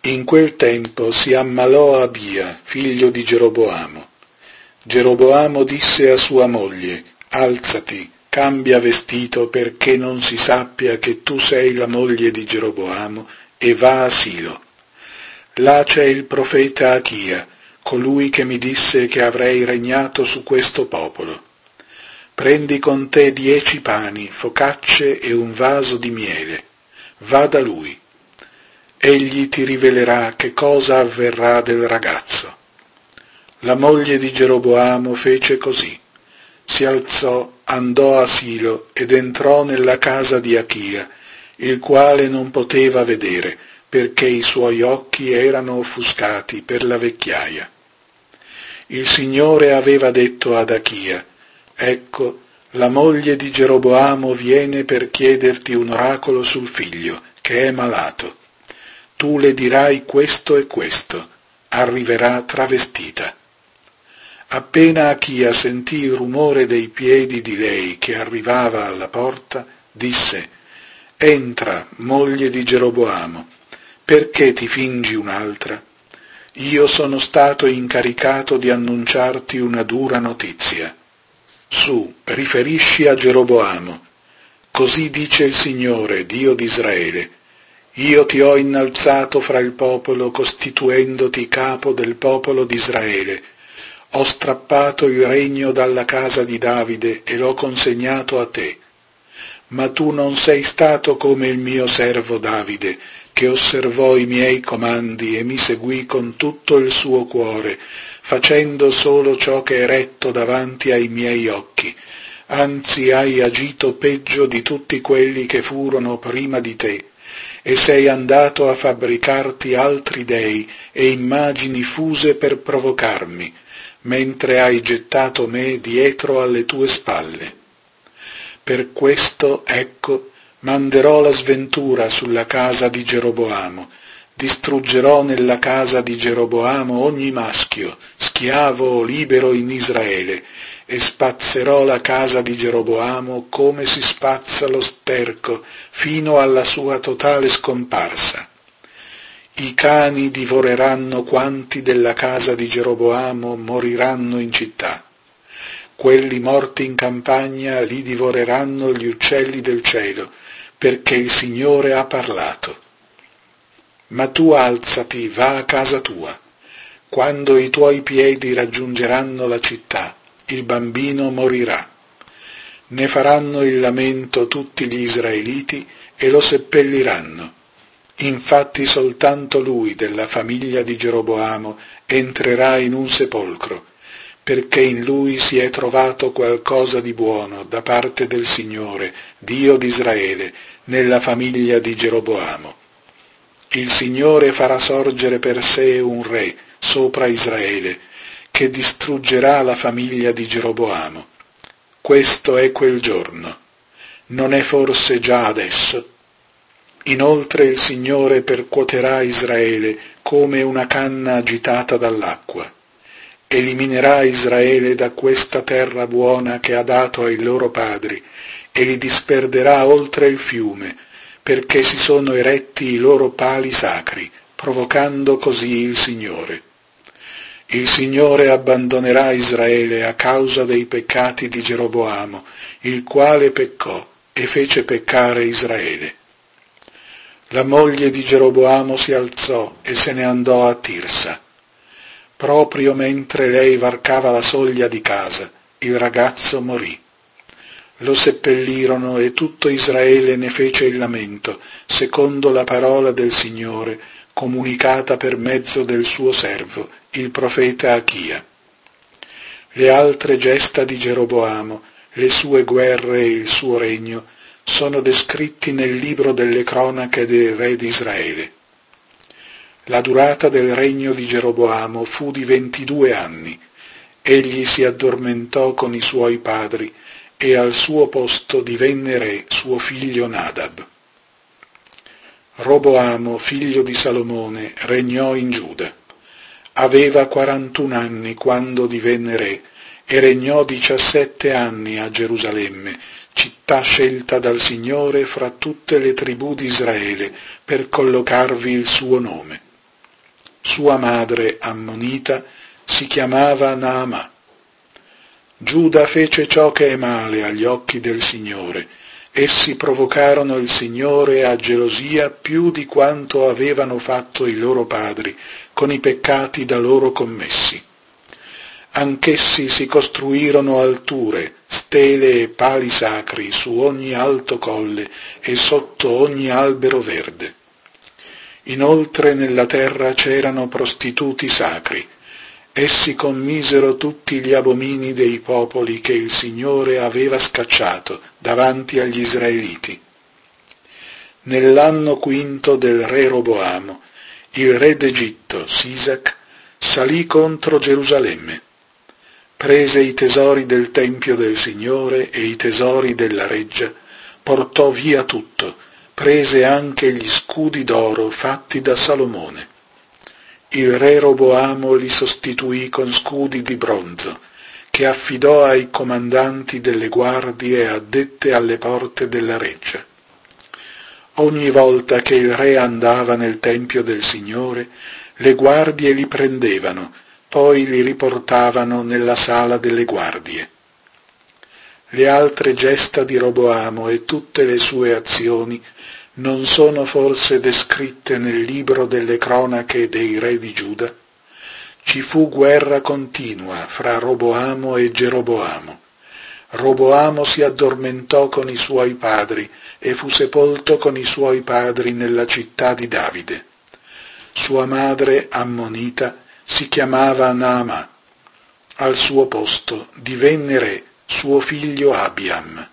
In quel tempo si ammalò Abia, figlio di Geroboamo. Geroboamo disse a sua moglie: «Alzati, cambia vestito perché non si sappia che tu sei la moglie di Geroboamo, e va a Silo. Là c'è il profeta Achia, colui che mi disse che avrei regnato su questo popolo. Prendi con te 10 pani, focacce e un vaso di miele. Va da lui. Egli ti rivelerà che cosa avverrà del ragazzo». La moglie di Geroboamo fece così. Si alzò, andò a Silo ed entrò nella casa di Achia, il quale non poteva vedere, perché i suoi occhi erano offuscati per la vecchiaia. Il Signore aveva detto ad Achia: «Ecco, la moglie di Geroboamo viene per chiederti un oracolo sul figlio, che è malato. Tu le dirai questo e questo, arriverà travestita». Appena Achia sentì il rumore dei piedi di lei che arrivava alla porta, disse: «Entra, moglie di Geroboamo, perché ti fingi un'altra? Io sono stato incaricato di annunciarti una dura notizia. Su, riferisci a Geroboamo. Così dice il Signore, Dio di Israele: io ti ho innalzato fra il popolo, costituendoti capo del popolo di Israele. Ho strappato il regno dalla casa di Davide e l'ho consegnato a te. Ma tu non sei stato come il mio servo Davide, che osservò i miei comandi e mi seguì con tutto il suo cuore, facendo solo ciò che è retto davanti ai miei occhi. Anzi, hai agito peggio di tutti quelli che furono prima di te, e sei andato a fabbricarti altri dei e immagini fuse per provocarmi, mentre hai gettato me dietro alle tue spalle. Per questo, ecco, manderò la sventura sulla casa di Geroboamo, distruggerò nella casa di Geroboamo ogni maschio, schiavo o libero in Israele, e spazzerò la casa di Geroboamo come si spazza lo sterco, fino alla sua totale scomparsa. I cani divoreranno quanti della casa di Geroboamo moriranno in città. Quelli morti in campagna li divoreranno gli uccelli del cielo, perché il Signore ha parlato. Ma tu alzati, va a casa tua. Quando i tuoi piedi raggiungeranno la città, il bambino morirà. Ne faranno il lamento tutti gli israeliti e lo seppelliranno. Infatti soltanto lui della famiglia di Geroboamo entrerà in un sepolcro, perché in lui si è trovato qualcosa di buono da parte del Signore, Dio di Israele, nella famiglia di Geroboamo. Il Signore farà sorgere per sé un re sopra Israele, che distruggerà la famiglia di Geroboamo. Questo è quel giorno. Non è forse già adesso? Inoltre il Signore percuoterà Israele come una canna agitata dall'acqua. Eliminerà Israele da questa terra buona che ha dato ai loro padri e li disperderà oltre il fiume, perché si sono eretti i loro pali sacri, provocando così il Signore. Il Signore abbandonerà Israele a causa dei peccati di Geroboamo, il quale peccò e fece peccare Israele. La moglie di Geroboamo si alzò e se ne andò a Tirsa. Proprio mentre lei varcava la soglia di casa, il ragazzo morì. Lo seppellirono e tutto Israele ne fece il lamento, secondo la parola del Signore, comunicata per mezzo del suo servo, il profeta Achia. Le altre gesta di Geroboamo, le sue guerre e il suo regno, sono descritti nel libro delle cronache dei re di Israele. La durata del regno di Geroboamo fu di 22 anni. Egli si addormentò con i suoi padri e al suo posto divenne re suo figlio Nadab. Roboamo, figlio di Salomone, regnò in Giuda. Aveva 41 anni quando divenne re e regnò 17 anni a Gerusalemme, città scelta dal Signore fra tutte le tribù di Israele per collocarvi il suo nome. Sua madre, ammonita, si chiamava Naamà. Giuda fece ciò che è male agli occhi del Signore. Essi provocarono il Signore a gelosia più di quanto avevano fatto i loro padri con i peccati da loro commessi. Anch'essi si costruirono alture, stele e pali sacri su ogni alto colle e sotto ogni albero verde. Inoltre nella terra c'erano prostituti sacri. Essi commisero tutti gli abomini dei popoli che il Signore aveva scacciato davanti agli Israeliti. Nell'anno quinto del re Roboamo, il re d'Egitto, Sisac, salì contro Gerusalemme. Prese i tesori del Tempio del Signore e i tesori della reggia, portò via tutto, prese anche gli scudi d'oro fatti da Salomone. Il re Roboamo li sostituì con scudi di bronzo, che affidò ai comandanti delle guardie addette alle porte della reggia. Ogni volta che il re andava nel Tempio del Signore, le guardie li prendevano, poi li riportavano nella sala delle guardie. Le altre gesta di Roboamo e tutte le sue azioni non sono forse descritte nel libro delle cronache dei re di Giuda? Ci fu guerra continua fra Roboamo e Geroboamo. Roboamo si addormentò con i suoi padri e fu sepolto con i suoi padri nella città di Davide. Sua madre, ammonita, si chiamava Naamà. Al suo posto divenne re suo figlio Abiam.